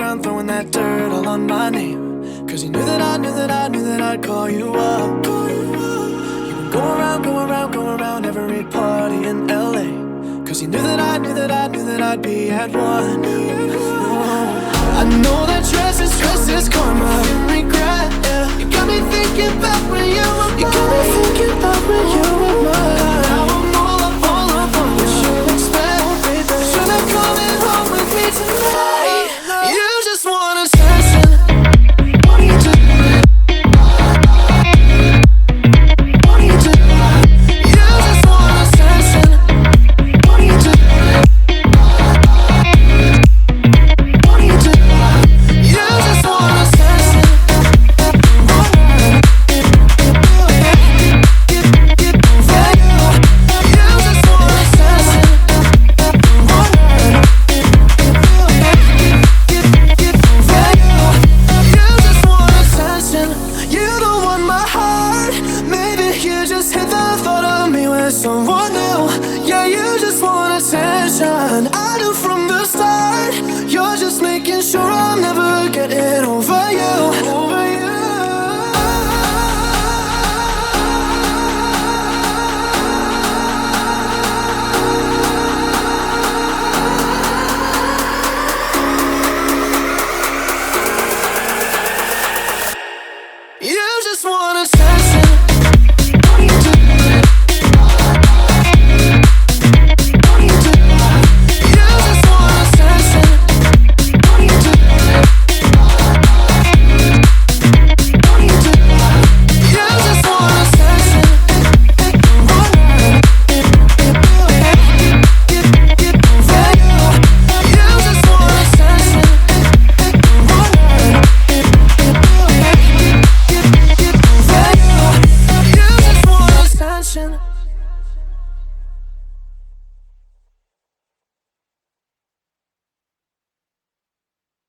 around throwing that dirt all on my name. Cause you knew that I knew that I knew that I'd call you up. You would go around, go around, go around every party in LA. Cause you knew that I knew that I knew that I'd be at one. I know that stress is karma and regret, yeah. You got me thinking about when you were mine. You got me thinking about when you were mine. Now I'm all up on what you expect, baby. Should I coming home with me tonight? You just want attention. What do you do? What do you do? You just want attention. What do you do? What do you do? You just want attention. You don't want my heart. Maybe you just hit the thought of me with someone